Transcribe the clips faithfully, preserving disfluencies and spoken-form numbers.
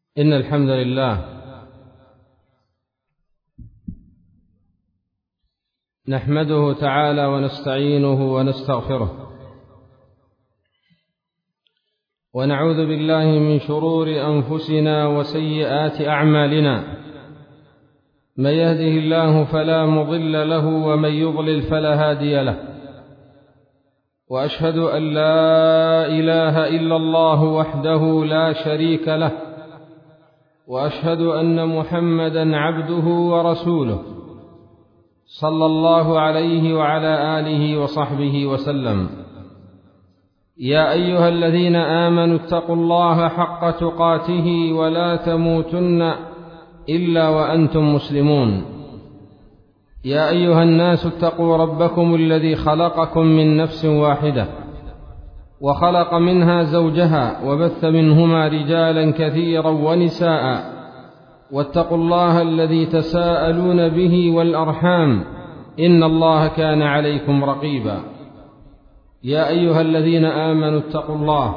إن الحمد لله نحمده تعالى ونستعينه ونستغفره، ونعوذ بالله من شرور أنفسنا وسيئات أعمالنا. من يهده الله فلا مضل له، ومن يضلل فلا هادي له. وأشهد أن لا إله إلا الله وحده لا شريك له، وأشهد أن محمدًا عبده ورسوله صلى الله عليه وعلى آله وصحبه وسلم. يا أيها الذين آمنوا اتقوا الله حق تقاته ولا تموتن إلا وأنتم مسلمون. يا أيها الناس اتقوا ربكم الذي خلقكم من نفس واحدة، وخلق منها زوجها، وبث منهما رجالا كثيرا ونساء. واتقوا الله الذي تساءلون به والأرحام، إن الله كان عليكم رقيبا. يا أيها الذين آمنوا اتقوا الله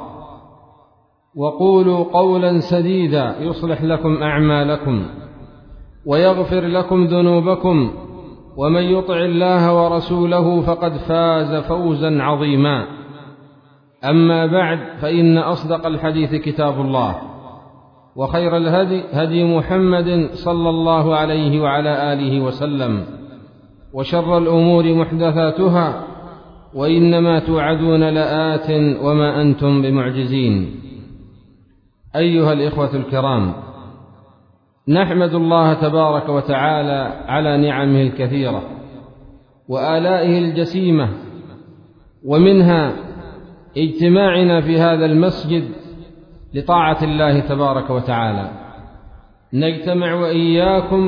وقولوا قولا سديدا يصلح لكم أعمالكم ويغفر لكم ذنوبكم، ومن يطع الله ورسوله فقد فاز فوزا عظيما. أما بعد، فإن أصدق الحديث كتاب الله، وخير الهدي هدي محمد صلى الله عليه وعلى آله وسلم، وشر الأمور محدثاتها، وإنما توعدون لآت وما أنتم بمعجزين. أيها الإخوة الكرام، نحمد الله تبارك وتعالى على نعمه الكثيرة وآلائه الجسيمة، ومنها اجتماعنا في هذا المسجد لطاعة الله تبارك وتعالى. نجتمع وإياكم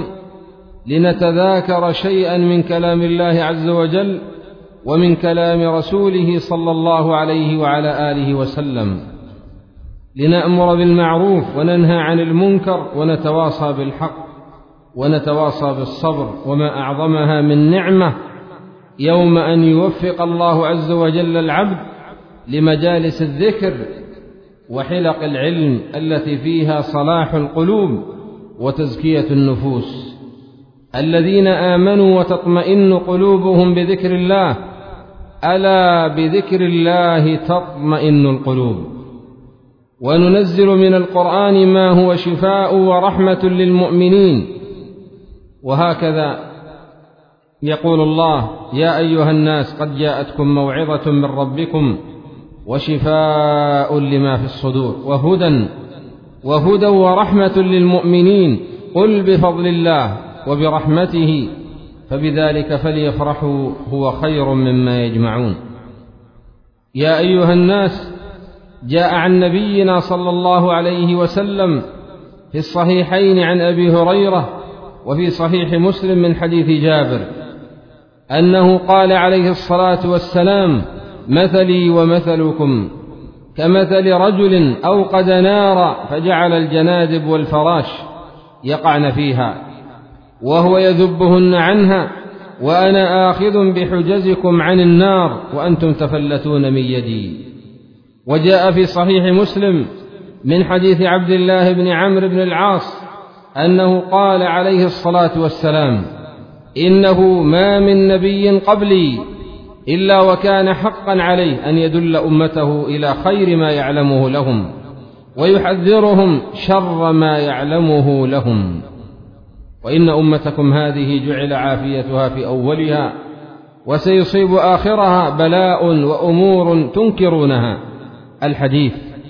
لنتذاكر شيئا من كلام الله عز وجل ومن كلام رسوله صلى الله عليه وعلى آله وسلم، لنأمر بالمعروف وننهى عن المنكر، ونتواصى بالحق ونتواصى بالصبر. وما أعظمها من نعمة يوم أن يوفق الله عز وجل العبد لمجالس الذكر وحلق العلم التي فيها صلاح القلوب وتزكية النفوس. الذين آمنوا وتطمئن قلوبهم بذكر الله، ألا بذكر الله تطمئن القلوب. وننزل من القرآن ما هو شفاء ورحمة للمؤمنين. وهكذا يقول الله: يا أيها الناس قد جاءتكم موعظة من ربكم وشفاء لما في الصدور وهدى وهدى ورحمة للمؤمنين. قل بفضل الله وبرحمته فبذلك فليفرحوا هو خير مما يجمعون. يا أيها الناس، جاء عن نبينا صلى الله عليه وسلم في الصحيحين عن أبي هريرة وفي صحيح مسلم من حديث جابر أنه قال عليه الصلاة والسلام: مثلي ومثلكم كمثل رجل أوقد نارا فجعل الجنادب والفراش يقعن فيها وهو يذبهن عنها، وأنا آخذ بحجزكم عن النار وأنتم تفلتون من يدي. وجاء في صحيح مسلم من حديث عبد الله بن عمرو بن العاص أنه قال عليه الصلاة والسلام: إنه ما من نبي قبلي إلا وكان حقا عليه أن يدل أمته إلى خير ما يعلمه لهم ويحذرهم شر ما يعلمه لهم. وإن أمتكم هذه جعل عافيتها في أولها، وسيصيب آخرها بلاء وأمور تنكرونها. الحديث.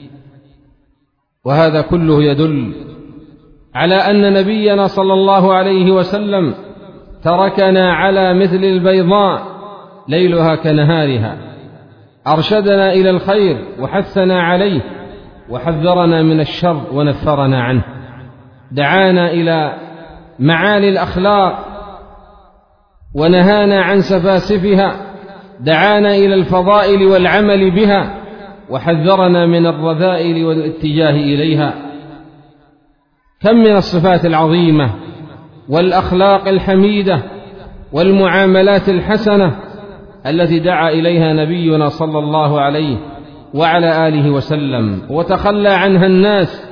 وهذا كله يدل على أن نبينا صلى الله عليه وسلم تركنا على مثل البيضاء ليلها كنهارها، أرشدنا إلى الخير وحثنا عليه، وحذرنا من الشر ونفرنا عنه، دعانا إلى معالي الأخلاق ونهانا عن سفاسفها، دعانا إلى الفضائل والعمل بها، وحذرنا من الرذائل والاتجاه إليها. كم من الصفات العظيمة والأخلاق الحميدة والمعاملات الحسنة التي دعا إليها نبينا صلى الله عليه وعلى آله وسلم، وتخلى عنها الناس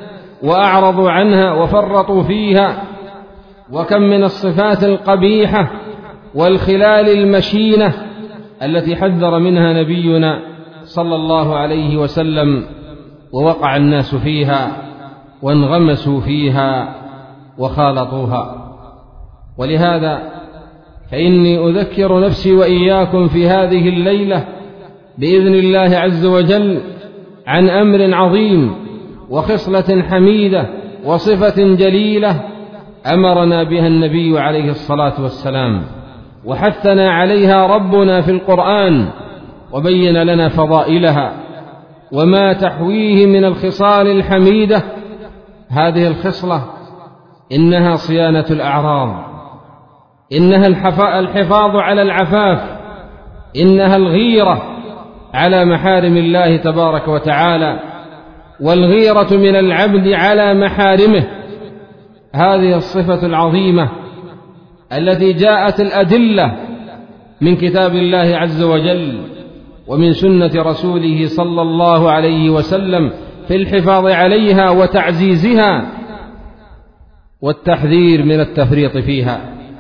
وأعرضوا عنها وفرطوا فيها. وكم من الصفات القبيحة والخلال المشينة التي حذر منها نبينا صلى الله عليه وسلم، ووقع الناس فيها وانغمسوا فيها وخالطوها. ولهذا فإني أذكر نفسي وإياكم في هذه الليلة بإذن الله عز وجل عن أمر عظيم وخصلة حميدة وصفة جليلة أمرنا بها النبي عليه الصلاة والسلام، وحثنا عليها ربنا في القرآن، وبين لنا فضائلها وما تحويه من الخصال الحميدة. هذه الخصلة إنها صيانة الأعراض، إنها الحفاظ على العفاف، إنها الغيرة على محارم الله تبارك وتعالى، والغيرة من العبد على محارمه. هذه الصفة العظيمة التي جاءت الأدلة من كتاب الله عز وجل ومن سنة رسوله صلى الله عليه وسلم في الحفاظ عليها وتعزيزها والتحذير من التفريط فيها.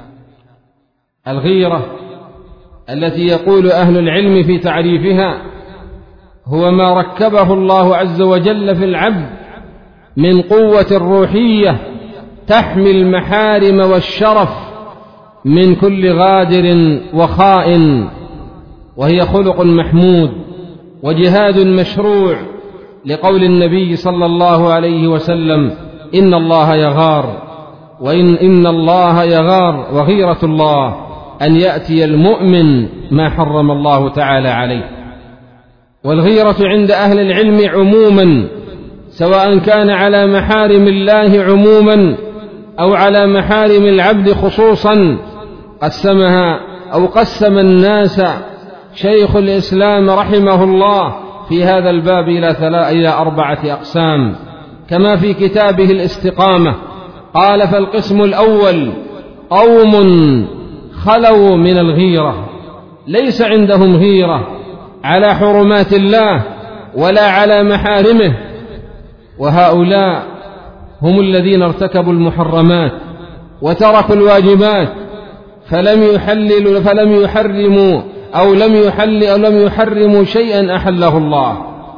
الغيرة التي يقول أهل العلم في تعريفها هو ما ركبه الله عز وجل في العبد من قوة روحية تحمي المحارم والشرف من كل غادر وخائن، وهي خلق محمود وجهاد مشروع، لقول النبي صلى الله عليه وسلم: إن الله يغار، وإن إن الله يغار وغيرة الله أن يأتي المؤمن ما حرم الله تعالى عليه. والغيرة عند أهل العلم عموما، سواء كان على محارم الله عموما أو على محارم العبد خصوصا، قسمها أو قسم الناس شيخ الإسلام رحمه الله في هذا الباب إلى أربعة أقسام، كما في كتابه الاستقامة قال: فالقسم الأول قوم خلوا من الغيرة، ليس عندهم غيرة على حرمات الله ولا على محارمه، وهؤلاء هم الذين ارتكبوا المحرمات وتركوا الواجبات، فلم يحللوا فلم يحرموا أو لم يحل أو لم يحرموا شيئا أحله الله،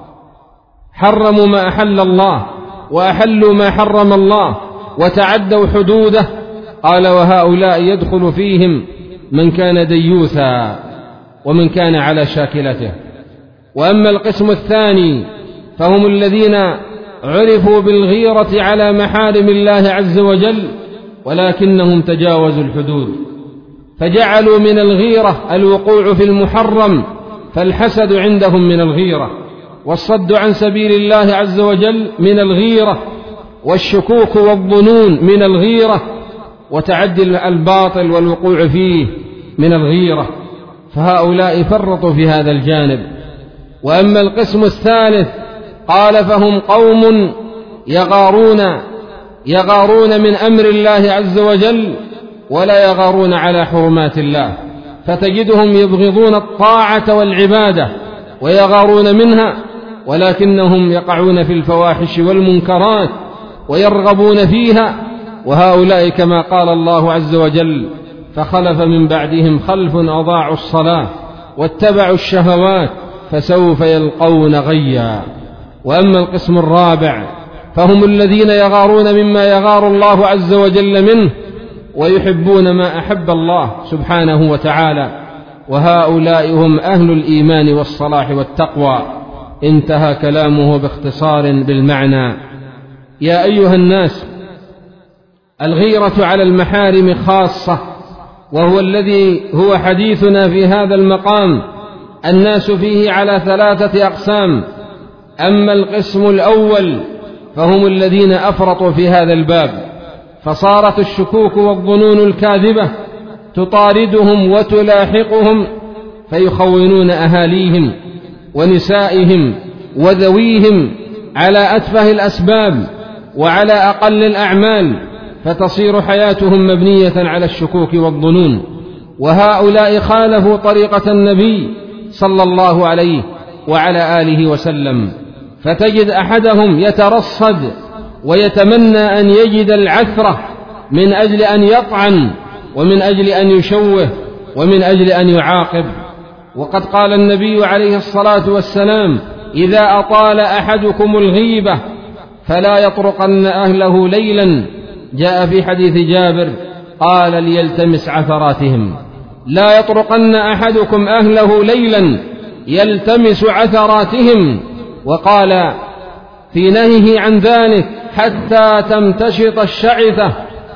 حرموا ما أحل الله وأحلوا ما حرم الله وتعدوا حدوده. قال: وهؤلاء يدخل فيهم من كان ديوثا ومن كان على شاكلته. وأما القسم الثاني فهم الذين عرفوا بالغيرة على محارم الله عز وجل، ولكنهم تجاوزوا الحدود، فجعلوا من الغيرة الوقوع في المحرم، فالحسد عندهم من الغيرة، والصد عن سبيل الله عز وجل من الغيرة، والشكوك والظنون من الغيرة، وتعدي الباطل والوقوع فيه من الغيرة، فهؤلاء فرطوا في هذا الجانب. وأما القسم الثالث قال: فهم قوم يغارون يغارون من أمر الله عز وجل ولا يغارون على حرمات الله، فتجدهم يبغضون الطاعة والعبادة ويغارون منها، ولكنهم يقعون في الفواحش والمنكرات ويرغبون فيها. وهؤلاء كما قال الله عز وجل: فخلف من بعدهم خلف أضاعوا الصلاة واتبعوا الشهوات فسوف يلقون غيا. وأما القسم الرابع فهم الذين يغارون مما يغار الله عز وجل منه ويحبون ما أحب الله سبحانه وتعالى، وهؤلاء هم أهل الإيمان والصلاح والتقوى. انتهى كلامه باختصار بالمعنى. يا أيها الناس، الغيرة على المحارم خاصة، وهو الذي هو حديثنا في هذا المقام. الناس فيه على ثلاثة أقسام. أما القسم الأول فهم الذين أفرطوا في هذا الباب، فصارت الشكوك والظنون الكاذبة تطاردهم وتلاحقهم، فيخونون أهاليهم ونسائهم وذويهم على أتفه الأسباب وعلى أقل الأعمال، فتصير حياتهم مبنية على الشكوك والظنون. وهؤلاء خالفوا طريقة النبي صلى الله عليه وعلى آله وسلم، فتجد أحدهم يترصد ويتمنى أن يجد العثرة من أجل أن يطعن ومن أجل أن يشوه ومن أجل أن يعاقب. وقد قال النبي عليه الصلاة والسلام: إذا أطال أحدكم الغيبة فلا يطرقن أهله ليلا. جاء في حديث جابر قال: ليلتمس عثراتهم. لا يطرقن أحدكم أهله ليلا يلتمس عثراتهم. وقال في نهيه عن ذلك: حتى تمتشط الشعثة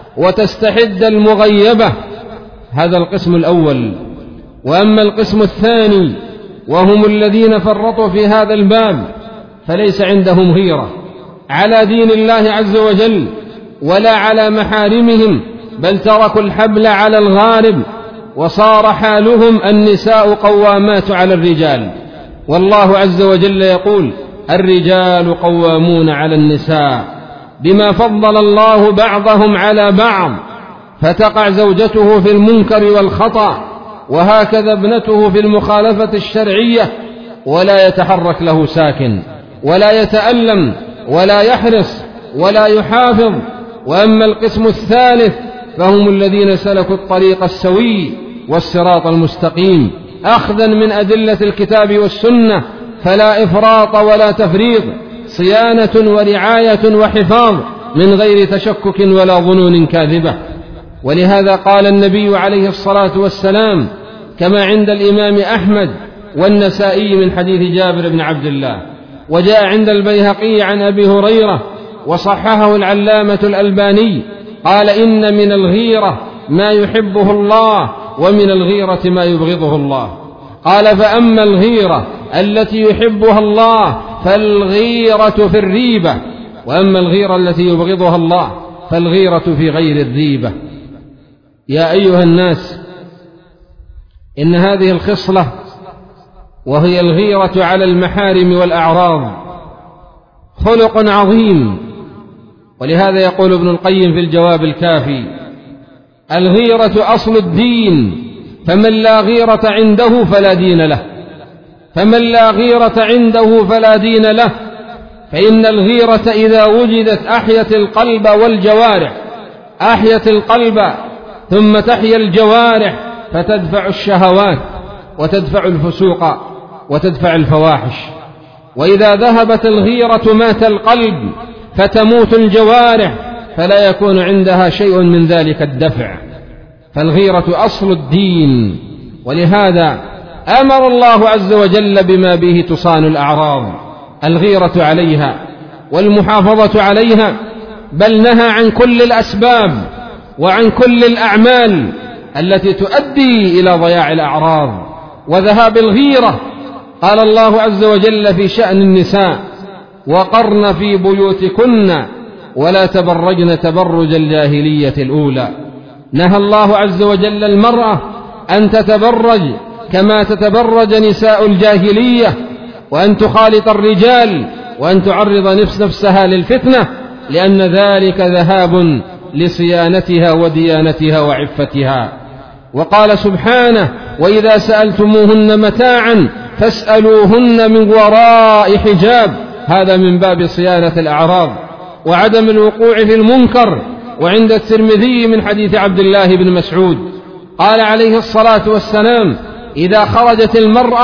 وتستحد المغيبة. هذا القسم الأول. وأما القسم الثاني وهم الذين فرطوا في هذا الباب فليس عندهم غيرة على دين الله عز وجل ولا على محارمهم، بل تركوا الحبل على الغارب، وصار حالهم النساء قوامات على الرجال. والله عز وجل يقول: الرجال قوامون على النساء بما فضل الله بعضهم على بعض. فتقع زوجته في المنكر والخطأ، وهكذا ابنته في المخالفة الشرعية، ولا يتحرك له ساكن، ولا يتألم، ولا يحرص، ولا يحافظ. وأما القسم الثالث فهم الذين سلكوا الطريق السوي والصراط المستقيم أخذا من أدلة الكتاب والسنة، فلا إفراط ولا تفريط، صيانة ورعاية وحفاظ من غير تشكك ولا ظنون كاذبة. ولهذا قال النبي عليه الصلاة والسلام كما عند الإمام أحمد والنسائي من حديث جابر بن عبد الله، وجاء عند البيهقي عن أبي هريرة وصححه العلامة الألباني، قال: إن من الغيرة ما يحبه الله ومن الغيرة ما يبغضه الله. قال: فأما الغيرة التي يحبها الله فالغيرة في الريبة، وأما الغيرة التي يبغضها الله فالغيرة في غير الريبة. يا أيها الناس، إن هذه الخصلة وهي الغيرة على المحارم والأعراض خلق عظيم. ولهذا يقول ابن القيم في الجواب الكافي: الغيرة أصل الدين، فمن لا غيرة عنده فلا دين له. فمن لا غيرة عنده فلا دين له. فإن الغيرة إذا وجدت أحيت القلب والجوارح، أحيت القلب ثم تحيا الجوارح، فتدفع الشهوات وتدفع الفسوق وتدفع الفواحش. وإذا ذهبت الغيرة مات القلب، فتموت الجوارح، فلا يكون عندها شيء من ذلك الدفع. فالغيرة أصل الدين، ولهذا أمر الله عز وجل بما به تصان الأعراض، الغيرة عليها والمحافظة عليها، بل نهى عن كل الأسباب وعن كل الأعمال التي تؤدي إلى ضياع الأعراض وذهاب الغيرة. قال الله عز وجل في شأن النساء: وقرن في بيوتكن ولا تبرجن تبرج الجاهلية الأولى. نهى الله عز وجل المرأة أن تتبرج كما تتبرج نساء الجاهلية، وأن تخالط الرجال، وأن تعرض نفس نفسها للفتنة، لأن ذلك ذهاب لصيانتها وديانتها وعفتها. وقال سبحانه: وإذا سألتموهن متاعا فاسألوهن من وراء حجاب. هذا من باب صيانة الأعراض وعدم الوقوع في المنكر. وعند الترمذي من حديث عبد الله بن مسعود قال عليه الصلاة والسلام: إذا خرجت المرأة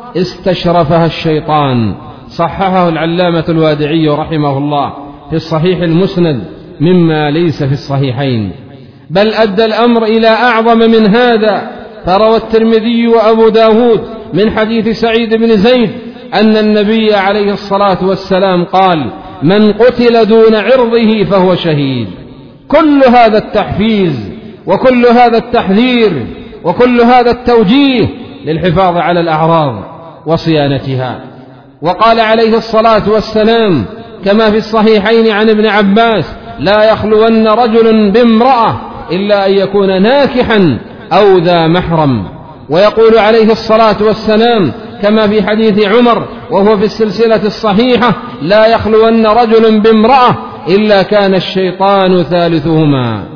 استشرفها الشيطان. صححه العلامة الوادعي رحمه الله في الصحيح المسند مما ليس في الصحيحين. بل أدى الأمر إلى أعظم من هذا، فروى الترمذي وأبو داود من حديث سعيد بن زيد أن النبي عليه الصلاة والسلام قال: من قتل دون عرضه فهو شهيد. كل هذا التحفيز وكل هذا التحذير وكل هذا التوجيه للحفاظ على الأعراض وصيانتها. وقال عليه الصلاة والسلام كما في الصحيحين عن ابن عباس: لا يخلون رجل بامرأة إلا أن يكون ناكحا أو ذا محرم. ويقول عليه الصلاة والسلام كما في حديث عمر وهو في السلسلة الصحيحة: لا يخلون رجل بامرأة إلا كان الشيطان ثالثهما.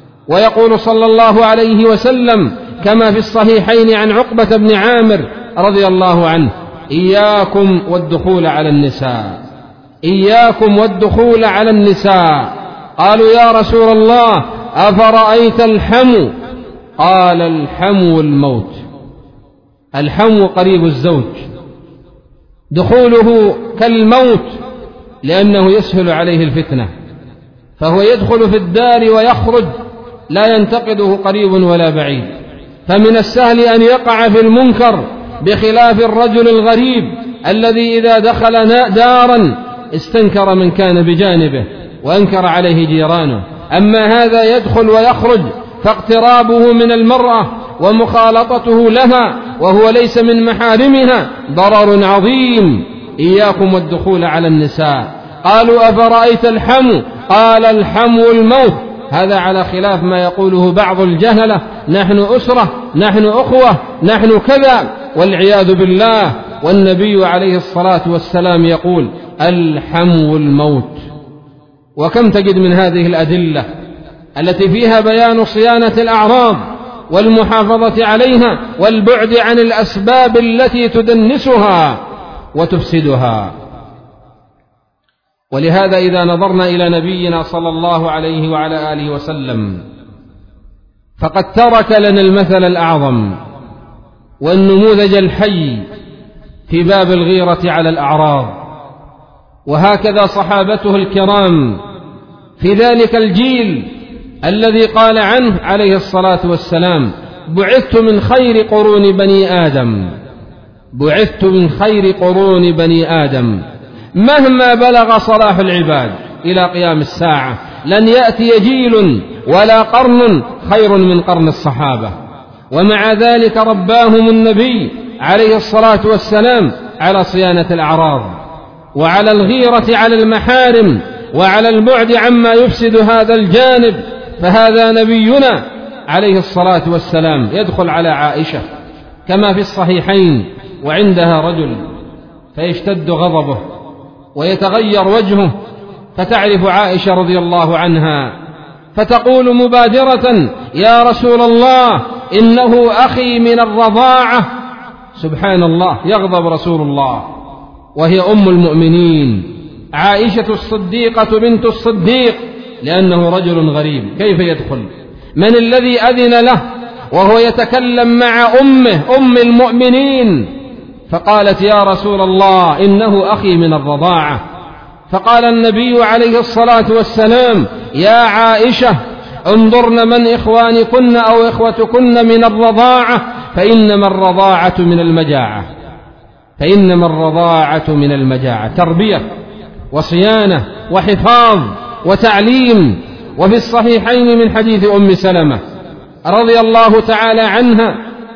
ويقول صلى الله عليه وسلم كما في الصحيحين عن عقبة بن عامر رضي الله عنه: إياكم والدخول على النساء. إياكم والدخول على النساء. قالوا يا رسول الله أفرأيت الحمو؟ قال الحمو الموت. الحمو قريب الزوج، دخوله كالموت لأنه يسهل عليه الفتنة، فهو يدخل في الدار ويخرج لا ينتقده قريب ولا بعيد، فمن السهل أن يقع في المنكر، بخلاف الرجل الغريب الذي إذا دخل دارا استنكر من كان بجانبه وأنكر عليه جيرانه. أما هذا يدخل ويخرج، فاقترابه من المرأة ومخالطته لها وهو ليس من محارمها ضرر عظيم. إياكم والدخول على النساء. قالوا أفرأيت الحمو؟ قال الحمو الموت. هذا على خلاف ما يقوله بعض الجهلة، نحن أسرة، نحن أخوة، نحن كذا، والعياذ بالله. والنبي عليه الصلاة والسلام يقول الحمو الموت. وكم تجد من هذه الأدلة التي فيها بيان صيانة الأعراض والمحافظة عليها والبعد عن الأسباب التي تدنسها وتفسدها. ولهذا إذا نظرنا إلى نبينا صلى الله عليه وعلى آله وسلم فقد ترك لنا المثل الأعظم والنموذج الحي في باب الغيرة على الأعراض. وهكذا صحابته الكرام في ذلك الجيل الذي قال عنه عليه الصلاة والسلام بعثت من خير قرون بني آدم، بعثت من خير قرون بني آدم. مهما بلغ صلاح العباد إلى قيام الساعة لن يأتي جيل ولا قرن خير من قرن الصحابة. ومع ذلك رباهم النبي عليه الصلاة والسلام على صيانة الأعراض وعلى الغيرة على المحارم وعلى البعد عما يفسد هذا الجانب. فهذا نبينا عليه الصلاة والسلام يدخل على عائشة كما في الصحيحين وعندها رجل فيشتد غضبه ويتغير وجهه، فتعرف عائشة رضي الله عنها فتقول مبادرة يا رسول الله إنه أخي من الرضاعة. سبحان الله، يغضب رسول الله وهي أم المؤمنين عائشة الصديقة بنت الصديق، لأنه رجل غريب كيف يدخل؟ من الذي أذن له وهو يتكلم مع أمه أم المؤمنين؟ فقالت يا رسول الله إنه أخي من الرضاعة. فقال النبي عليه الصلاة والسلام يا عائشة انظرن من إخوانكن أو إخوتكن من الرضاعة، فإنما الرضاعة من المجاعة، فإنما الرضاعة من المجاعة. تربية وصيانة وحفاظ وتعليم. وفي الصحيحين من حديث أم سلمة رضي الله تعالى عنها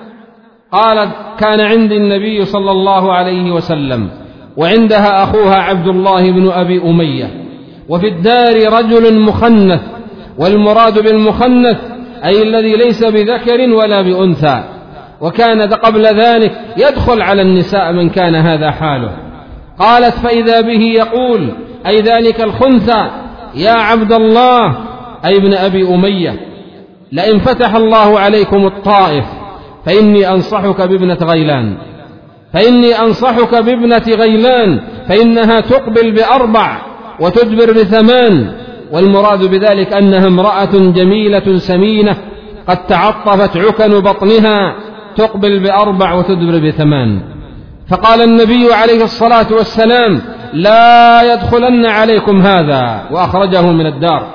قالت كان عندي النبي صلى الله عليه وسلم وعندها أخوها عبد الله بن أبي أمية، وفي الدار رجل مخنث، والمراد بالمخنث أي الذي ليس بذكر ولا بأنثى، وكان قبل ذلك يدخل على النساء من كان هذا حاله. قالت فإذا به يقول أي ذلك الخنثى يا عبد الله أي ابن أبي أمية لئن فتح الله عليكم الطائف فإني أنصحك بابنة غيلان، فإني أنصحك بابنة غيلان فإنها تقبل بأربع وتدبر بثمان. والمراد بذلك أنها امرأة جميلة سمينة قد تعطفت عكن بطنها، تقبل بأربع وتدبر بثمان. فقال النبي عليه الصلاة والسلام لا يدخلن عليكم هذا، وأخرجه من الدار،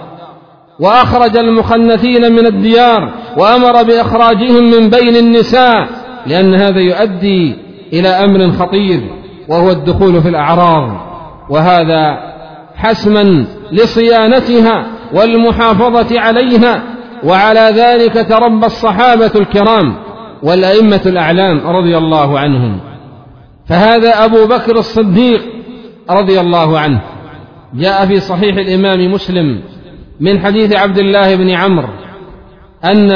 وأخرج المخنثين من الديار، وأمر بإخراجهم من بين النساء، لأن هذا يؤدي إلى أمر خطير وهو الدخول في الأعراض، وهذا حسما لصيانتها والمحافظة عليها. وعلى ذلك تربى الصحابة الكرام والأئمة الأعلام رضي الله عنهم. فهذا أبو بكر الصديق رضي الله عنه. جاء في صحيح الإمام مسلم من حديث عبد الله بن عمرو أن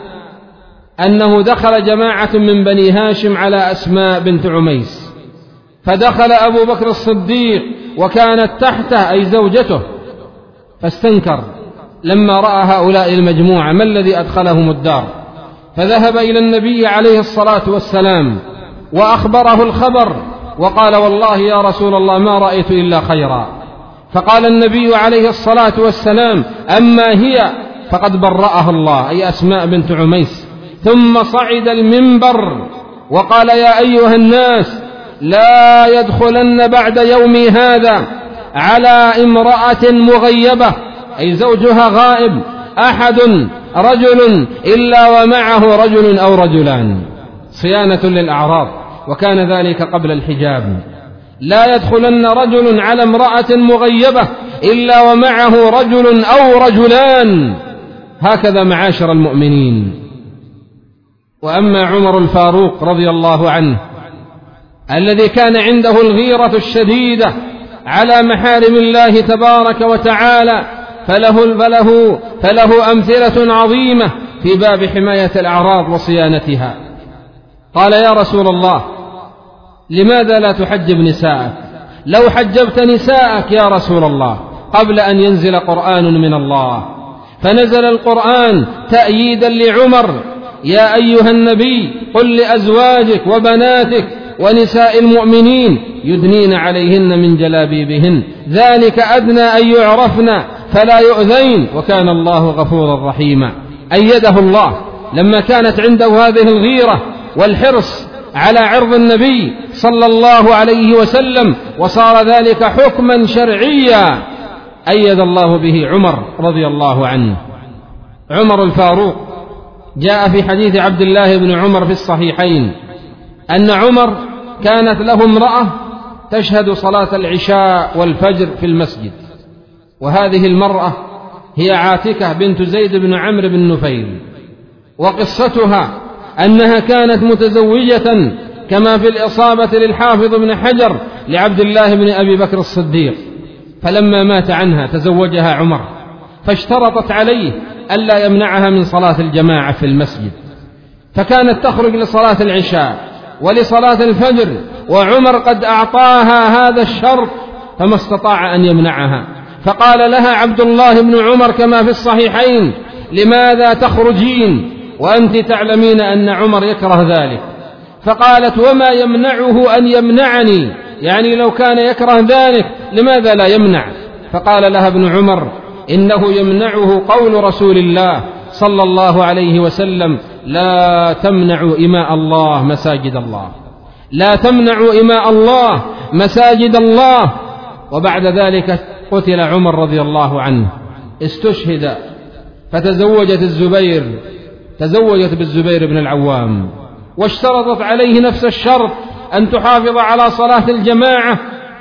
أنه دخل جماعة من بني هاشم على أسماء بنت عميس، فدخل أبو بكر الصديق وكانت تحته أي زوجته، فاستنكر لما رأى هؤلاء المجموعة ما الذي أدخلهم الدار، فذهب إلى النبي عليه الصلاة والسلام وأخبره الخبر وقال والله يا رسول الله ما رأيت إلا خيرا، فقال النبي عليه الصلاة والسلام: أما هي فقد برأها الله، أي أسماء بنت عميس. ثم صعد المنبر وقال: يا أيها الناس، لا يدخلن بعد يومي هذا على امرأة مغيبة، أي زوجها غائب، أحد رجل إلا ومعه رجل أو رجلان، صيانة للأعراض، وكان ذلك قبل الحجاب. لا يدخلن رجل على امرأة مغيبة إلا ومعه رجل أو رجلان، هكذا معاشر المؤمنين. وأما عمر الفاروق رضي الله عنه الذي كان عنده الغيرة الشديدة على محارم الله تبارك وتعالى، فله, فله, فله أمثلة عظيمة في باب حماية الأعراض وصيانتها. قال: يا رسول الله، لماذا لا تحجب نساءك؟ لو حجبت نساءك يا رسول الله قبل أن ينزل قرآن من الله. فنزل القرآن تأييدا لعمر: يا أيها النبي، قل لأزواجك وبناتك ونساء المؤمنين يدنين عليهن من جلابيبهن، ذلك أدنى أن يعرفن فلا يؤذين، وكان الله غفورا رحيما. أيده الله لما كانت عنده هذه الغيرة والحرص على عرض النبي صلى الله عليه وسلم، وصار ذلك حكما شرعيا أيد الله به عمر رضي الله عنه. عمر الفاروق جاء في حديث عبد الله بن عمر في الصحيحين أن عمر كانت له امرأة تشهد صلاة العشاء والفجر في المسجد، وهذه المرأة هي عاتكة بنت زيد بن عمرو بن نفيل. وقصتها أنها كانت متزوجة كما في الإصابة للحافظ بن حجر لعبد الله بن أبي بكر الصديق، فلما مات عنها تزوجها عمر، فاشترطت عليه ألا يمنعها من صلاة الجماعة في المسجد، فكانت تخرج لصلاة العشاء ولصلاة الفجر، وعمر قد أعطاها هذا الشرط فما استطاع أن يمنعها. فقال لها عبد الله بن عمر كما في الصحيحين: لماذا تخرجين وأنت تعلمين أن عمر يكره ذلك؟ فقالت: وما يمنعه أن يمنعني، يعني لو كان يكره ذلك لماذا لا يمنع؟ فقال لها ابن عمر: إنه يمنعه قول رسول الله صلى الله عليه وسلم: لا تمنعوا إماء الله مساجد الله، لا تمنعوا إماء الله مساجد الله. وبعد ذلك قتل عمر رضي الله عنه، استشهد، فتزوجت الزبير، تزوجت بالزبير بن العوام، واشترطت عليه نفس الشرط أن تحافظ على صلاة الجماعة،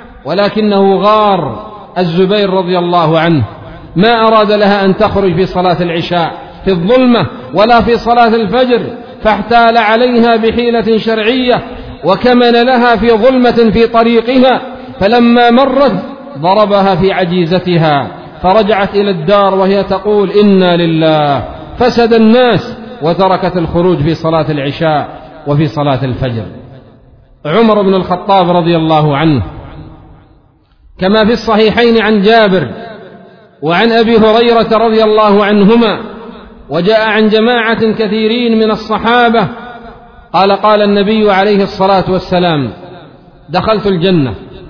ولكنه غار الزبير رضي الله عنه، ما أراد لها أن تخرج في صلاة العشاء في الظلمة ولا في صلاة الفجر، فاحتال عليها بحيلة شرعية وكمن لها في ظلمة في طريقها، فلما مرت ضربها في عجيزتها، فرجعت إلى الدار وهي تقول: إنا لله. فسد الناس وتركت الخروج في صلاة العشاء وفي صلاة الفجر. عمر بن الخطاب رضي الله عنه كما في الصحيحين عن جابر وعن أبي هريرة رضي الله عنهما، وجاء عن جماعة كثيرين من الصحابة قال: قال النبي عليه الصلاة والسلام: دخلت الجنة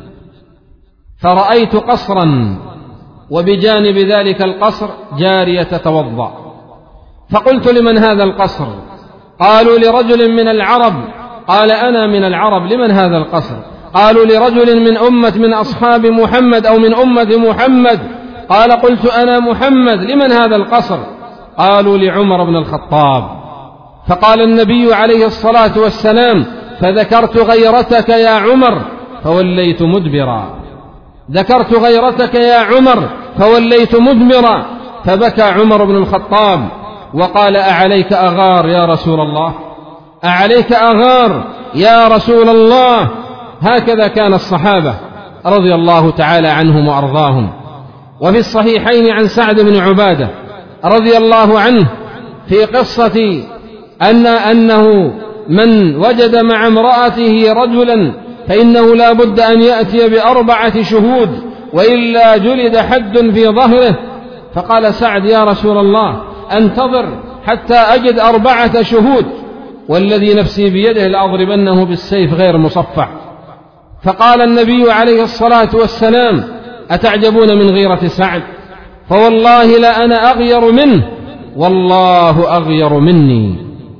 فرأيت قصرا، وبجانب ذلك القصر جارية تتوضأ، فقلت: لمن هذا القصر؟ قالوا: لرجل من العرب. قال: أنا من العرب، لمن هذا القصر؟ قالوا: لرجل من أمة من أصحاب محمد أو من أمة محمد. قال: قلت: أنا محمد، لمن هذا القصر؟ قالوا: لعمر بن الخطاب. فقال النبي عليه الصلاة والسلام: فذكرت غيرتك يا عمر فوليت مدبرا، ذكرت غيرتك يا عمر فوليت مدبرا. فبكى عمر بن الخطاب وقال: أعليك أغار يا رسول الله، أعليك أغار يا رسول الله. هكذا كان الصحابة رضي الله تعالى عنهم وأرضاهم. وفي الصحيحين عن سعد بن عبادة رضي الله عنه في قصة أن أنه من وجد مع امرأته رجلا فإنه لا بد أن يأتي بأربعة شهود وإلا جلد حد في ظهره. فقال سعد: يا رسول الله، أنتظر حتى أجد أربعة شهود، والذي نفسي بيده لأضربنه بالسيف غير مصفح. فقال النبي عليه الصلاة والسلام: أتعجبون من غيرة سعد؟ فوالله لأنا أغير منه، والله أغير مني،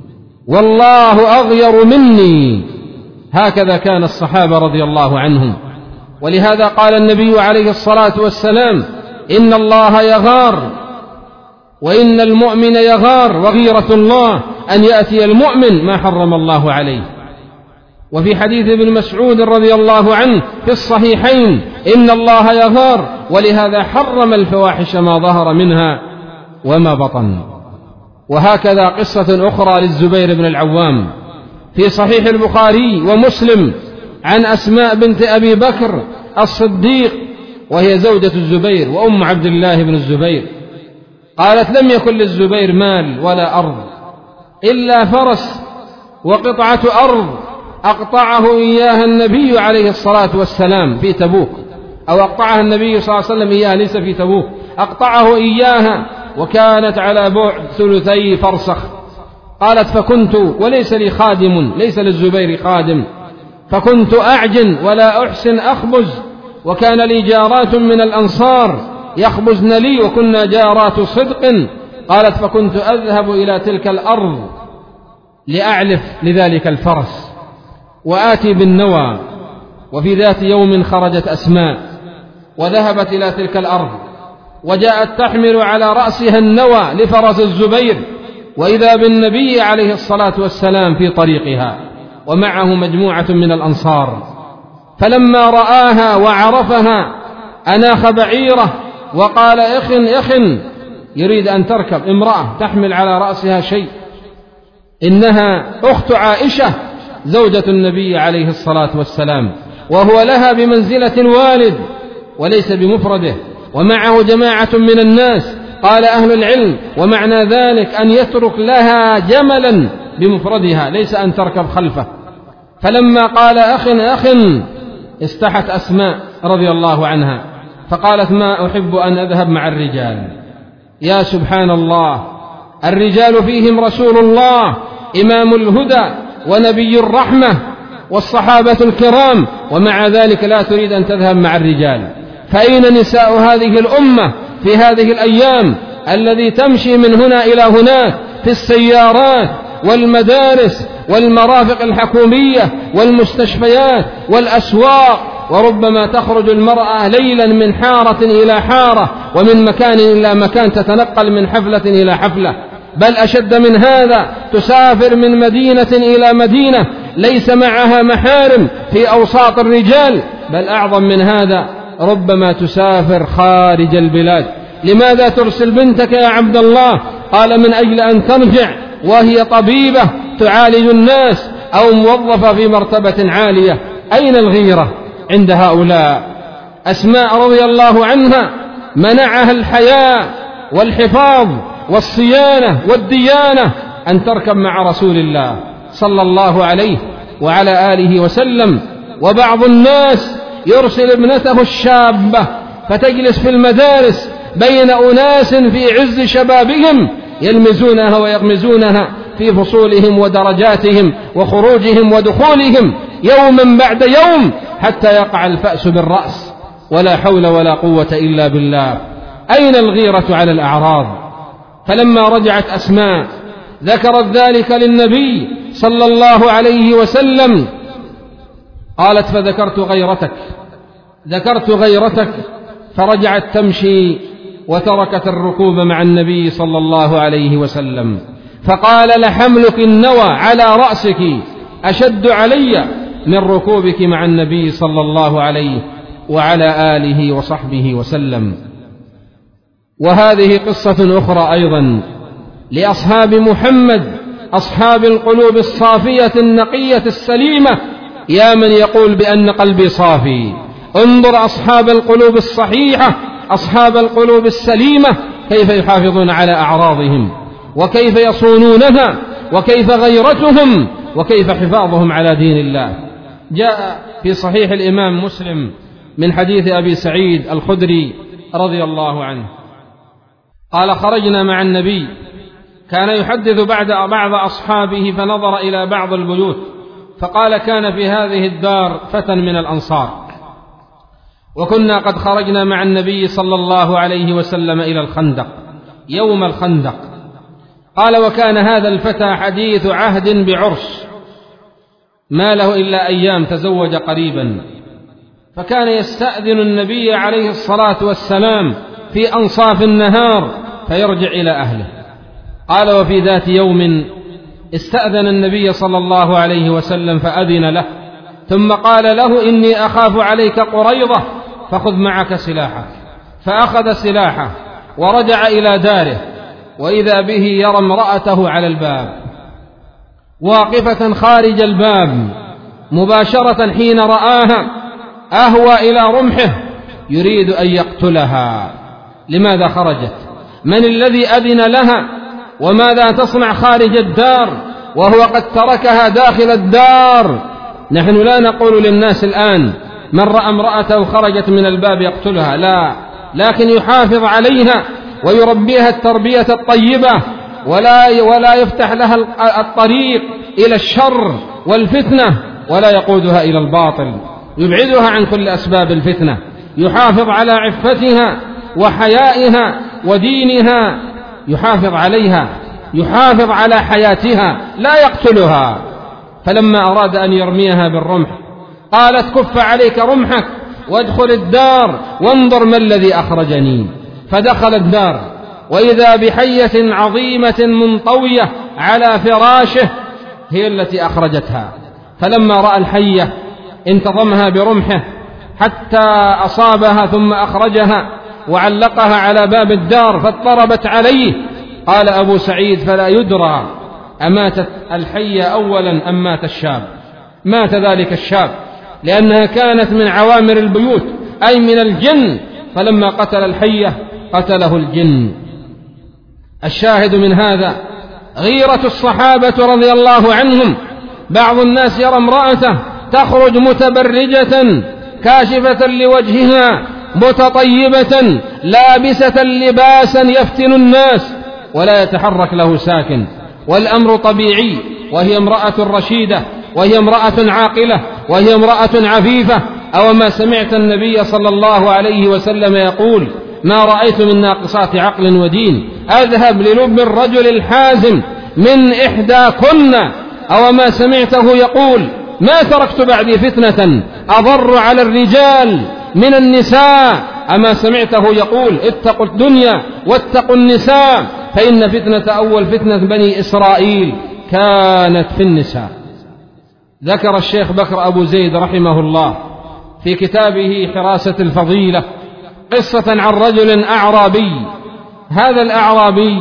والله أغير مني. هكذا كان الصحابة رضي الله عنهم. ولهذا قال النبي عليه الصلاة والسلام: إن الله يغار وإن المؤمن يغار، وغيرة الله أن يأتي المؤمن ما حرم الله عليه. وفي حديث ابن مسعود رضي الله عنه في الصحيحين: إن الله يغار، ولهذا حرم الفواحش ما ظهر منها وما بطن. وهكذا قصة أخرى للزبير بن العوام في صحيح البخاري ومسلم عن أسماء بنت أبي بكر الصديق، وهي زوجة الزبير وأم عبد الله بن الزبير، قالت: لم يكن للزبير مال ولا أرض إلا فرس وقطعة أرض أقطعه إياها النبي عليه الصلاة والسلام في تبوك، أو أقطعها النبي صلى الله عليه وسلم إياها، ليس في تبوك، أقطعه إياها، وكانت على بعد ثلثي فرسخ. قالت: فكنت وليس لي خادم، ليس للزبير خادم، فكنت أعجن ولا أحسن أخبز، وكان لي جارات من الأنصار يخبزن لي، وكنا جارات صدق. قالت: فكنت أذهب إلى تلك الأرض لأعلف لذلك الفرس وآتي بالنوى. وفي ذات يوم خرجت أسماء وذهبت إلى تلك الأرض، وجاءت تحمل على رأسها النوى لفرس الزبير، وإذا بالنبي عليه الصلاة والسلام في طريقها ومعه مجموعة من الأنصار. فلما رآها وعرفها أناخ بعيره وقال: إخ إخ، يريد أن تركب امرأة تحمل على رأسها شيء، إنها أخت عائشة زوجة النبي عليه الصلاة والسلام، وهو لها بمنزلة الوالد وليس بمفرده، ومعه جماعة من الناس. قال أهل العلم: ومعنى ذلك أن يترك لها جملا بمفردها، ليس أن تركب خلفه. فلما قال: أخ أخ، استحت أسماء رضي الله عنها، فقالت: ما أحب أن أذهب مع الرجال. يا سبحان الله، الرجال فيهم رسول الله إمام الهدى ونبي الرحمة والصحابة الكرام، ومع ذلك لا تريد أن تذهب مع الرجال. فأين نساء هذه الأمة في هذه الأيام الذي تمشي من هنا إلى هناك في السيارات والمدارس والمرافق الحكومية والمستشفيات والأسواق، وربما تخرج المرأة ليلا من حارة إلى حارة ومن مكان إلى مكان، تتنقل من حفلة إلى حفلة، بل أشد من هذا، تسافر من مدينة إلى مدينة ليس معها محارم في أوساط الرجال، بل أعظم من هذا، ربما تسافر خارج البلاد. لماذا ترسل بنتك يا عبد الله؟ قال: من أجل أن ترجع وهي طبيبة تعالج الناس أو موظفة في مرتبة عالية. أين الغيرة عند هؤلاء؟ أسماء رضي الله عنها منعها الحياء والحفاظ والصيانة والديانة أن تركب مع رسول الله صلى الله عليه وعلى آله وسلم. وبعض الناس يرسل ابنته الشابة فتجلس في المدارس بين أناس في عز شبابهم يلمزونها ويغمزونها في فصولهم ودرجاتهم وخروجهم ودخولهم يوما بعد يوم حتى يقع الفأس بالرأس، ولا حول ولا قوة إلا بالله. أين الغيرة على الأعراض؟ فلما رجعت أسماء ذكرت ذلك للنبي صلى الله عليه وسلم، قالت: فذكرت غيرتك ذكرت غيرتك فرجعت تمشي وتركت الركوب مع النبي صلى الله عليه وسلم، فقال: لحملك النوى على رأسك أشد علي من ركوبك مع النبي صلى الله عليه وعلى آله وصحبه وسلم. وهذه قصة أخرى أيضا لأصحاب محمد، أصحاب القلوب الصافية النقية السليمة. يا من يقول بأن قلبي صافي، انظر أصحاب القلوب الصحيحة، أصحاب القلوب السليمة كيف يحافظون على أعراضهم، وكيف يصونونها، وكيف غيرتهم، وكيف حفاظهم على دين الله. جاء في صحيح الإمام مسلم من حديث أبي سعيد الخدري رضي الله عنه قال: خرجنا مع النبي، كان يحدث بعد بعض أصحابه فنظر إلى بعض البيوت فقال: كان في هذه الدار فتى من الأنصار، وكنا قد خرجنا مع النبي صلى الله عليه وسلم إلى الخندق يوم الخندق. قال: وكان هذا الفتى حديث عهد بعرس، ما له إلا أيام، تزوج قريبا، فكان يستأذن النبي عليه الصلاة والسلام في أنصاف النهار فيرجع إلى أهله. قال: وفي ذات يوم استأذن النبي صلى الله عليه وسلم فأذن له، ثم قال له: إني أخاف عليك قريضة فخذ معك سلاحك. فأخذ سلاحه ورجع إلى داره، وإذا به يرى امرأته على الباب واقفة خارج الباب مباشرة. حين رآها أهوى إلى رمحه يريد أن يقتلها. لماذا خرجت؟ من الذي أذن لها؟ وماذا تصنع خارج الدار وهو قد تركها داخل الدار؟ نحن لا نقول للناس الآن من رأى امرأته خرجت من الباب يقتلها، لا، لكن يحافظ عليها ويربيها التربية الطيبة، ولا ولا يفتح لها الطريق إلى الشر والفتنة، ولا يقودها إلى الباطل، يبعدها عن كل أسباب الفتنة، يحافظ على عفتها وحيائها ودينها، يحافظ عليها، يحافظ على حياتها، لا يقتلها. فلما أراد أن يرميها بالرمح قالت: كف عليك رمحك وادخل الدار وانظر ما الذي أخرجني. فدخل الدار وإذا بحية عظيمة منطوية على فراشه هي التي أخرجتها. فلما رأى الحية انتظمها برمحه حتى أصابها ثم أخرجها وعلقها على باب الدار فاضطربت عليه. قال أبو سعيد: فلا يدرى أماتت الحية أولا أم مات الشاب. مات ذلك الشاب لأنها كانت من عوامر البيوت، أي من الجن، فلما قتل الحية قتله الجن. الشاهد من هذا غيرة الصحابة رضي الله عنهم. بعض الناس يرى امرأته تخرج متبرجة كاشفة لوجهها متطيبة لابسة لباسا يفتن الناس ولا يتحرك له ساكن، والأمر طبيعي، وهي امرأة رشيدة، وهي امرأة عاقلة، وهي امرأة عفيفة. أو ما سمعت النبي صلى الله عليه وسلم يقول: ما رأيت من ناقصات عقل ودين أذهب للب الرجل الحازم من إحداكن. أو ما سمعته يقول: ما تركت بعدي فتنة أضر على الرجال من النساء. أما سمعته يقول: اتقوا الدنيا واتقوا النساء فإن فتنة أول فتنة بني إسرائيل كانت في النساء. ذكر الشيخ بكر أبو زيد رحمه الله في كتابه حراسة الفضيلة قصة عن رجل أعرابي. هذا الأعرابي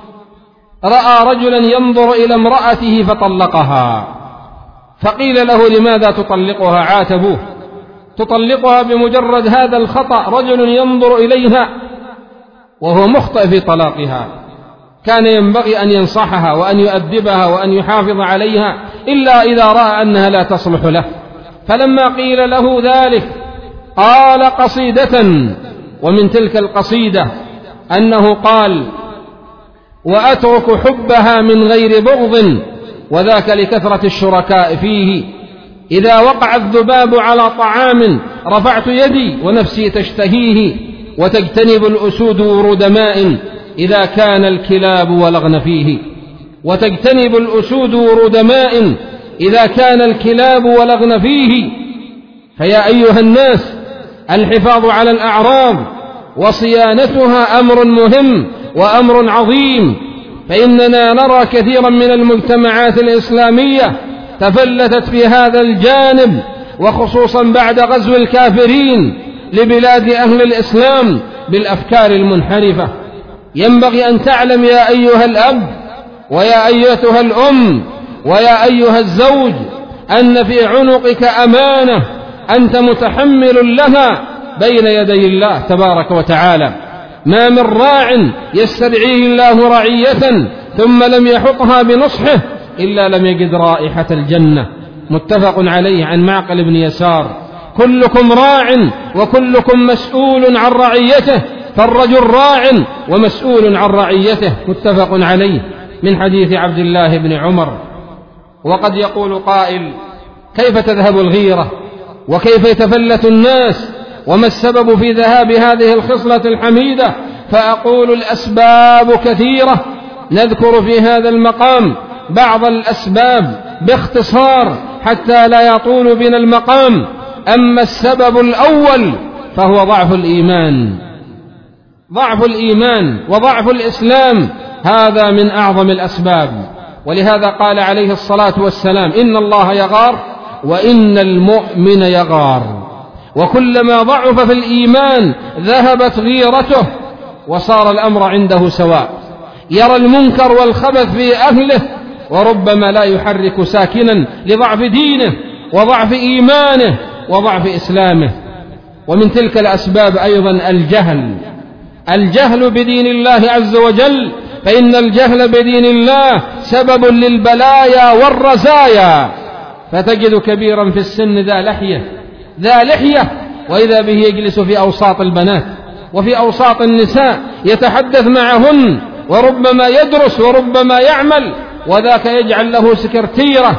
رأى رجلا ينظر إلى امرأته فطلقها، فقيل له: لماذا تطلقها؟ عاتبوه: تطلقها بمجرد هذا الخطأ، رجل ينظر إليها وهو مخطئ في طلاقها، كان ينبغي أن ينصحها وأن يؤدبها وأن يحافظ عليها، إلا إذا رأى أنها لا تصلح له. فلما قيل له ذلك قال قصيدة، ومن تلك القصيدة أنه قال: وأترك حبها من غير بغض وذاك لكثرة الشركاء فيه، إذا وقع الذباب على طعام رفعت يدي ونفسي تشتهيه، وتجتنب الأسود ورود ماء إذا كان الكلاب ولغن فيه. وتجتنب الأسود ورود ماء إذا كان الكلاب ولغن فيه. فيا أيها الناس، الحفاظ على الأعراض وصيانتها أمر مهم وأمر عظيم، فإننا نرى كثيرا من المجتمعات الإسلامية تفلتت في هذا الجانب، وخصوصا بعد غزو الكافرين لبلاد أهل الإسلام بالأفكار المنحرفة. ينبغي أن تعلم يا أيها الأب ويا أيتها الأم ويا أيها الزوج أن في عنقك أمانة أنت متحمل لها بين يدي الله تبارك وتعالى. ما من راع يسترعيه الله رعية ثم لم يحطها بنصحه إلا لم يجد رائحة الجنة. متفق عليه عن معقل بن يسار: كلكم راع وكلكم مسؤول عن رعيته، فالرجل راع ومسؤول عن رعيته. متفق عليه من حديث عبد الله بن عمر. وقد يقول قائل: كيف تذهب الغيرة وكيف يتفلت الناس وما السبب في ذهاب هذه الخصلة الحميدة؟ فأقول الأسباب كثيرة، نذكر في هذا المقام بعض الأسباب باختصار حتى لا يطول بنا المقام. أما السبب الأول فهو ضعف الإيمان، ضعف الإيمان وضعف الإسلام، هذا من أعظم الأسباب. ولهذا قال عليه الصلاة والسلام: إن الله يغار وإن المؤمن يغار. وكلما ضعف في الإيمان ذهبت غيرته وصار الأمر عنده سواء، يرى المنكر والخبث في أهله وربما لا يحرك ساكنا لضعف دينه وضعف إيمانه وضعف إسلامه. ومن تلك الأسباب أيضا الجهل، الجهل بدين الله عز وجل، فإن الجهل بدين الله سبب للبلايا والرزايا. فتجد كبيرا في السن ذا لحية ذا لحية وإذا به يجلس في أوساط البنات وفي أوساط النساء يتحدث معهن وربما يدرس وربما يعمل، وذاك يجعل له سكرتيرة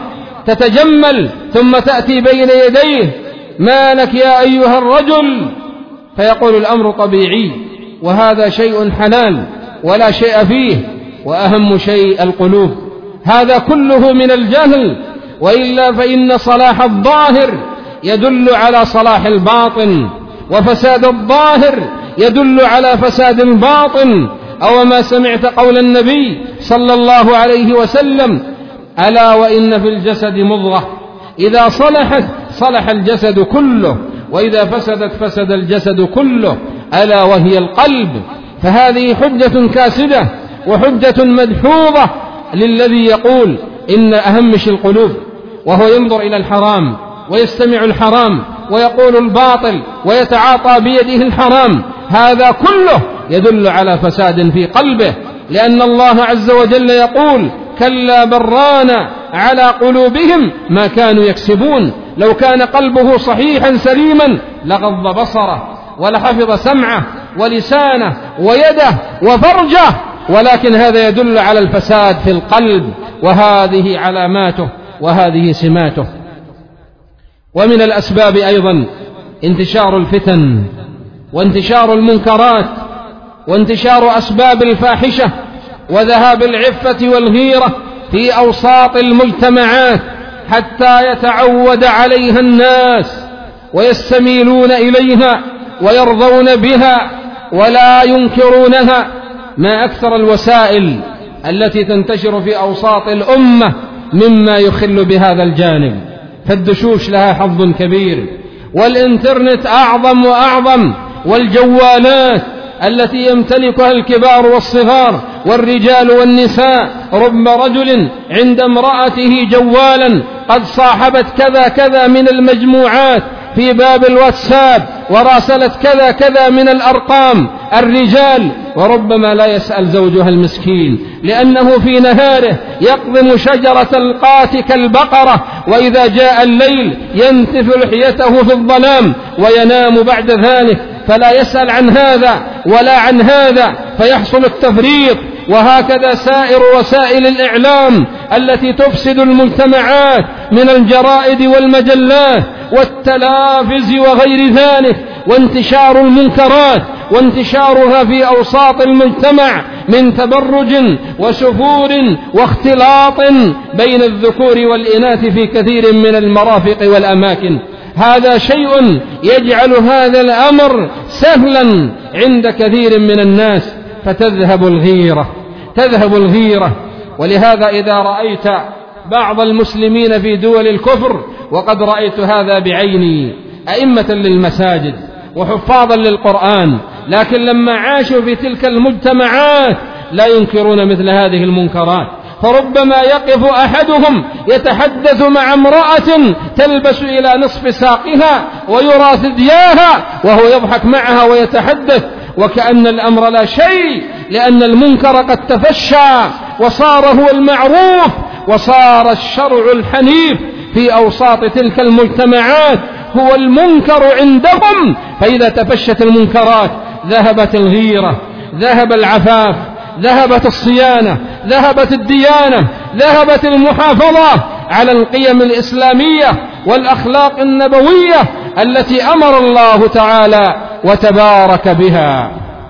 تتجمل ثم تأتي بين يديه: ما لك يا أيها الرجل؟ فيقول: الأمر طبيعي، وهذا شيء حلال ولا شيء فيه، وأهم شيء القلوب. هذا كله من الجهل، وإلا فإن صلاح الظاهر يدل على صلاح الباطن، وفساد الظاهر يدل على فساد الباطن. أو ما سمعت قول النبي صلى الله عليه وسلم: ألا وإن في الجسد مضغة إذا صلحت صلح الجسد كله، وإذا فسدت فسد الجسد كله، ألا وهي القلب. فهذه حجة كاسدة وحجة مدحوظة للذي يقول إن أهم شيء القلوب، وهو ينظر إلى الحرام ويستمع الحرام ويقول الباطل ويتعاطى بيده الحرام. هذا كله يدل على فساد في قلبه، لأن الله عز وجل يقول: كلا بران على قلوبهم ما كانوا يكسبون. لو كان قلبه صحيحا سليما لغض بصره ولحفظ سمعه ولسانه ويده وفرجه، ولكن هذا يدل على الفساد في القلب، وهذه علاماته وهذه سماته. ومن الأسباب أيضا انتشار الفتن وانتشار المنكرات وانتشار أسباب الفاحشة وذهاب العفة والغيرة في أوساط المجتمعات، حتى يتعود عليها الناس ويستميلون إليها ويرضون بها ولا ينكرونها. ما أكثر الوسائل التي تنتشر في أوساط الأمة مما يخل بهذا الجانب، فالدشوش لها حظ كبير، والإنترنت أعظم وأعظم، والجوالات التي يمتلكها الكبار والصغار والرجال والنساء. رب رجل عند امرأته جوالا قد صاحبت كذا كذا من المجموعات في باب الواتساب وراسلت كذا كذا من الأرقام الرجال، وربما لا يسأل زوجها المسكين، لأنه في نهاره يقضم شجرة القات كالبقرة، وإذا جاء الليل ينتف لحيته في الظلام وينام بعد ذلك، فلا يسأل عن هذا ولا عن هذا، فيحصل التفريط. وهكذا سائر وسائل الإعلام التي تفسد المجتمعات من الجرائد والمجلات والتلافز وغير ذلك، وانتشار المنكرات وانتشارها في أوساط المجتمع من تبرج وسفور واختلاط بين الذكور والإناث في كثير من المرافق والأماكن. هذا شيء يجعل هذا الأمر سهلا عند كثير من الناس، فتذهب الغيرة تذهب الغيرة. ولهذا إذا رأيت بعض المسلمين في دول الكفر، وقد رأيت هذا بعيني، أئمة للمساجد وحفاظا للقرآن، لكن لما عاشوا في تلك المجتمعات لا ينكرون مثل هذه المنكرات. فربما يقف أحدهم يتحدث مع امرأة تلبس إلى نصف ساقها ويرى ثدياها وهو يضحك معها ويتحدث وكأن الأمر لا شيء، لأن المنكر قد تفشى وصار هو المعروف، وصار الشرع الحنيف في أوساط تلك المجتمعات هو المنكر عندهم. فإذا تفشت المنكرات ذهبت الغيرة، ذهب العفاف، ذهبت الصيانة، ذهبت الديانة، ذهبت المحافظة على القيم الإسلامية والأخلاق النبوية التي أمر الله تعالى وتبارك بها.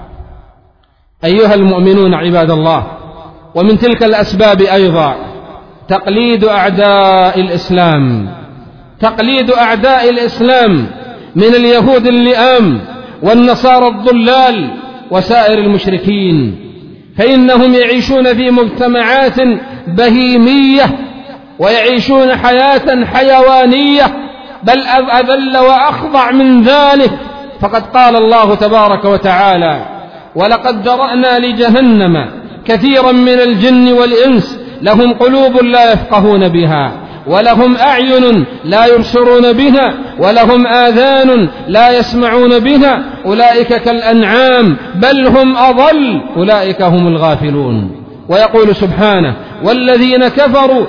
أيها المؤمنون عباد الله، ومن تلك الأسباب أيضا تقليد أعداء الإسلام، تقليد أعداء الإسلام من اليهود اللئام والنصارى الضلال وسائر المشركين، فإنهم يعيشون في مجتمعات بهيمية ويعيشون حياة حيوانية، بل أذل وأخضع من ذلك. فقد قال الله تبارك وتعالى: ولقد ذرأنا لجهنم كثيرا من الجن والإنس لهم قلوب لا يفقهون بها ولهم أعين لا يبصرون بها ولهم آذان لا يسمعون بها أولئك كالأنعام بل هم أضل أولئك هم الغافلون. ويقول سبحانه: والذين كفروا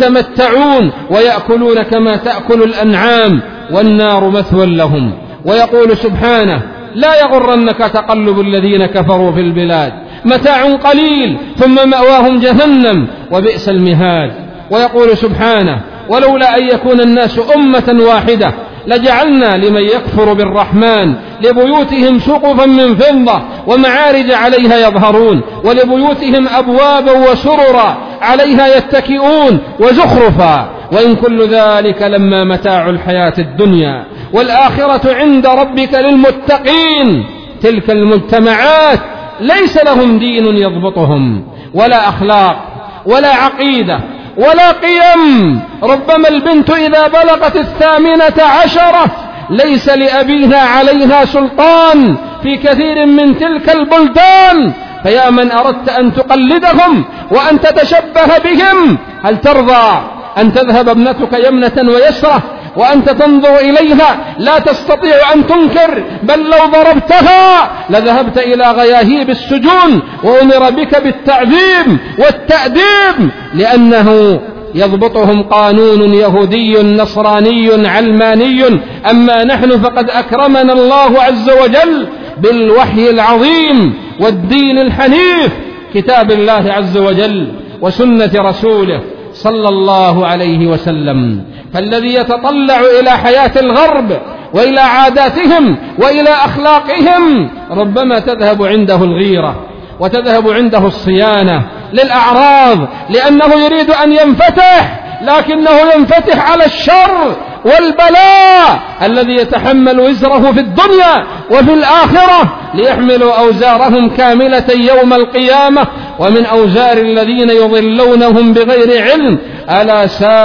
يتمتعون ويأكلون كما تأكل الأنعام والنار مثوى لهم. ويقول سبحانه: لا يغرنك تقلب الذين كفروا في البلاد متاع قليل ثم مأواهم جهنم وبئس المهاد. ويقول سبحانه: ولولا أن يكون الناس أمة واحدة لجعلنا لمن يكفر بالرحمن لبيوتهم سقفا من فضة ومعارج عليها يظهرون ولبيوتهم أبوابا وسررا عليها يتكئون وزخرفا وإن كل ذلك لما متاع الحياة الدنيا والآخرة عند ربك للمتقين. تلك المجتمعات ليس لهم دين يضبطهم ولا أخلاق ولا عقيدة ولا قيم. ربما البنت إذا بلغت الثامنة عشرة ليس لأبيها عليها سلطان في كثير من تلك البلدان. فيا من أردت أن تقلدهم وأن تتشبه بهم، هل ترضى أن تذهب ابنتك يمنة ويسرة وأنت تنظر إليها لا تستطيع أن تنكر، بل لو ضربتها لذهبت إلى غياهيب السجون وأمر بك بالتعذيب والتأديب، لأنه يضبطهم قانون يهودي نصراني علماني. أما نحن فقد أكرمنا الله عز وجل بالوحي العظيم والدين الحنيف، كتاب الله عز وجل وسنة رسوله صلى الله عليه وسلم. فالذي يتطلع إلى حياة الغرب وإلى عاداتهم وإلى أخلاقهم ربما تذهب عنده الغيرة وتذهب عنده الصيانة للأعراض، لأنه يريد أن ينفتح، لكنه ينفتح على الشر والبلاء الذي يتحمل وزره في الدنيا وفي الآخرة، ليحملوا أوزارهم كاملة يوم القيامة ومن أوزار الذين يضلونهم بغير علم ألا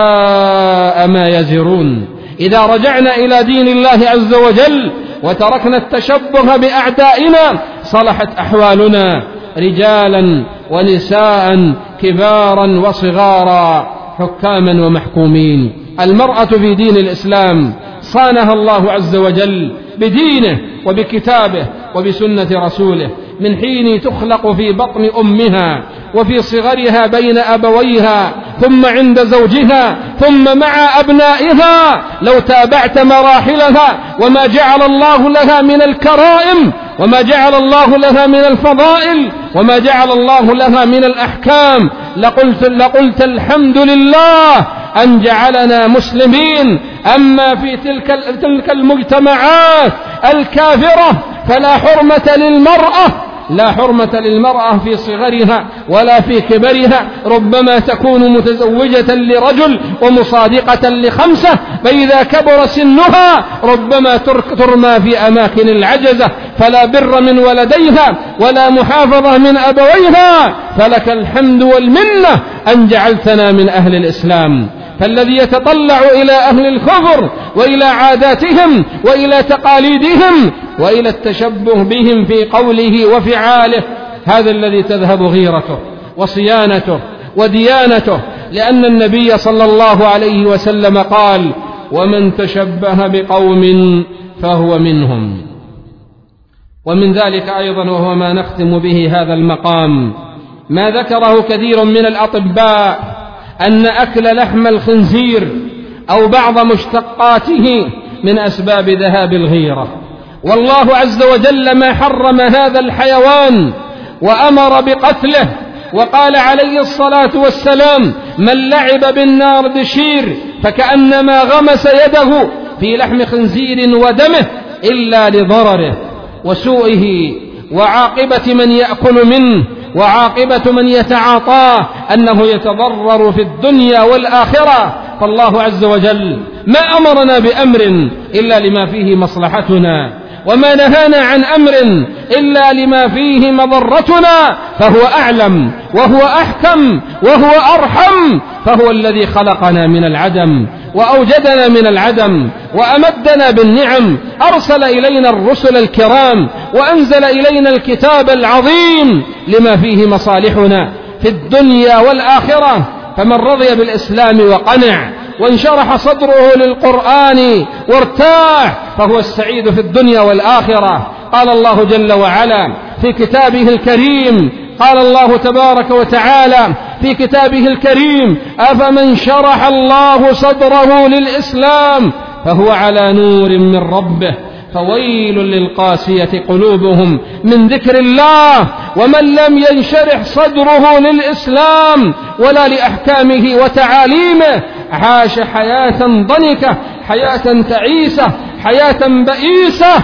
ساء ما يزرون. إذا رجعنا إلى دين الله عز وجل وتركنا التشبه بأعدائنا صلحت أحوالنا، رجالا ونساء، كبارا وصغارا، حكاما ومحكومين. المرأة في دين الإسلام صانها الله عز وجل بدينه وبكتابه وبسنة رسوله من حين تخلق في بطن أمها وفي صغرها بين أبويها ثم عند زوجها ثم مع أبنائها. لو تابعت مراحلها وما جعل الله لها من الكرائم وما جعل الله لها من الفضائل وما جعل الله لها من الأحكام لقلت, لقلت الحمد لله أن جعلنا مسلمين. أما في تلك, تلك المجتمعات الكافرة فلا حرمة للمرأة، لا حرمة للمرأة في صغرها ولا في كبرها، ربما تكون متزوجة لرجل ومصادقة لخمسة، فإذا كبر سنها ربما ترمى في أماكن العجزة، فلا بر من ولديها ولا محافظة من أبويها. فلك الحمد والمنة أن جعلتنا من أهل الإسلام. فالذي يتطلع إلى أهل الكفر وإلى عاداتهم وإلى تقاليدهم وإلى التشبه بهم في قوله وفعاله، هذا الذي تذهب غيرته وصيانته وديانته، لأن النبي صلى الله عليه وسلم قال: ومن تشبه بقوم فهو منهم. ومن ذلك أيضا، وهو ما نختم به هذا المقام، ما ذكره كثير من الأطباء أن أكل لحم الخنزير أو بعض مشتقاته من أسباب ذهاب الغيرة. والله عز وجل ما حرم هذا الحيوان وأمر بقتله، وقال عليه الصلاة والسلام: من لعب بالنار بشير فكأنما غمس يده في لحم خنزير ودمه إلا لضرره وسوئه وعاقبة من يأكل منه وعاقبة من يتعاطاه أنه يتضرر في الدنيا والآخرة. فالله عز وجل ما أمرنا بأمر إلا لما فيه مصلحتنا، وما نهانا عن أمر إلا لما فيه مضرتنا، فهو أعلم وهو أحكم وهو أرحم، فهو الذي خلقنا من العدم وأوجدنا من العدم وأمدنا بالنعم، أرسل إلينا الرسل الكرام وأنزل إلينا الكتاب العظيم لما فيه مصالحنا في الدنيا والآخرة. فمن رضي بالإسلام وقنع وانشرح صدره للقرآن وارتاح فهو السعيد في الدنيا والآخرة. قال الله جل وعلا في كتابه الكريم، قال الله تبارك وتعالى في كتابه الكريم: أفمن شرح الله صدره للإسلام فهو على نور من ربه فويل للقاسية قلوبهم من ذكر الله. ومن لم ينشرح صدره للإسلام ولا لأحكامه وتعاليمه عاش حياة ضنكة، حياة تعيسة، حياة بئيسة،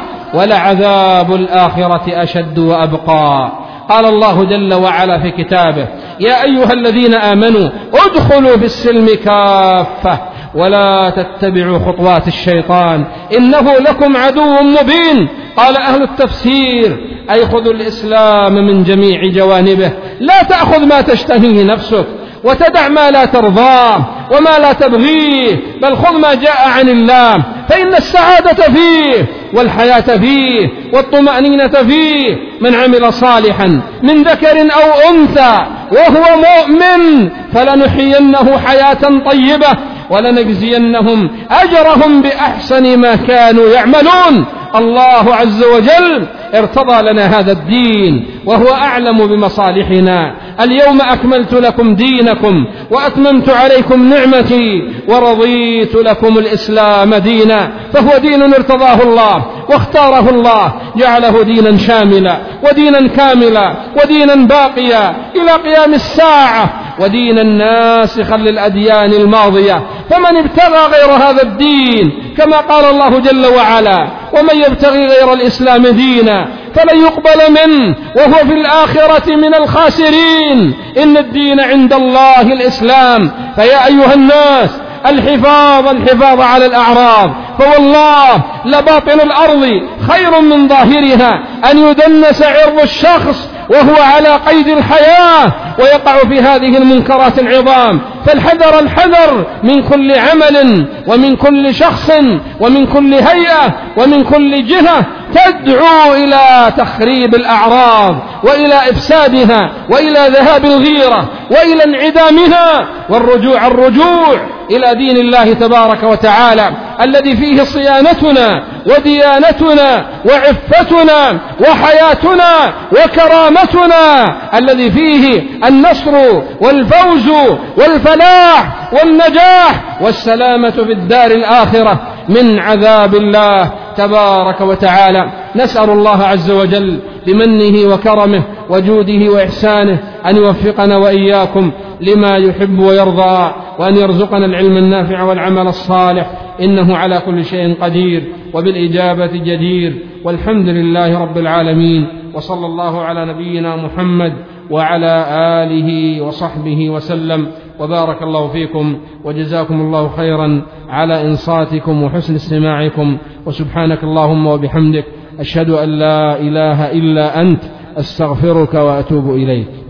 ولعذاب الآخرة أشد وأبقى. قال الله جل وعلا في كتابه: يا أيها الذين آمنوا ادخلوا في السلم كافة ولا تتبعوا خطوات الشيطان إنه لكم عدو مبين. قال أهل التفسير: أي خذوا الإسلام من جميع جوانبه، لا تأخذ ما تشتهيه نفسك وتدع ما لا ترضاه وما لا تبغيه، بل خذ ما جاء عن الله، فإن السعادة فيه والحياة فيه والطمأنينة فيه. من عمل صالحا من ذكر أو أنثى وهو مؤمن فلنحيينه حياة طيبة ولنجزينهم أجرهم بأحسن ما كانوا يعملون. الله عز وجل ارتضى لنا هذا الدين وهو أعلم بمصالحنا. اليوم أكملت لكم دينكم وأتممت عليكم نعمتي ورضيت لكم الإسلام دينا، فهو دين ارتضاه الله واختاره الله، جعله دينا شاملا ودينا كاملا ودينا باقيا إلى قيام الساعة، ودينا ناسخا للأديان الماضية. فمن ابتغى غير هذا الدين كما قال الله جل وعلا: ومن يبتغي غير الإسلام دينا فلن يقبل منه وهو في الآخرة من الخاسرين. إن الدين عند الله الإسلام. فيا أيها الناس الحفاظ الحفاظ على الأعراض، فوالله لباطن الأرض خير من ظاهرها، أن يدنس عرض الشخص وهو على قيد الحياة ويقع في هذه المنكرات العظام. فالحذر الحذر من كل عمل ومن كل شخص ومن كل هيئة ومن كل جهة تدعو إلى تخريب الأعراض وإلى إفسادها وإلى ذهاب الغيرة وإلى انعدامها، والرجوع الرجوع إلى دين الله تبارك وتعالى الذي فيه صيانتنا وديانتنا وعفتنا وحياتنا وكرامتنا، الذي فيه النصر والفوز والفلاح والنجاح والسلامة في الدار الآخرة من عذاب الله تبارك وتعالى. نسأل الله عز وجل بمنه وكرمه وجوده وإحسانه أن يوفقنا وإياكم لما يحب ويرضى، وأن يرزقنا العلم النافع والعمل الصالح، إنه على كل شيء قدير وبالإجابة جدير. والحمد لله رب العالمين، وصلى الله على نبينا محمد وعلى آله وصحبه وسلم، وبارك الله فيكم، وجزاكم الله خيرا على إنصاتكم وحسن استماعكم. وسبحانك اللهم وبحمدك، أشهد أن لا إله إلا أنت، أستغفرك وأتوب إليك.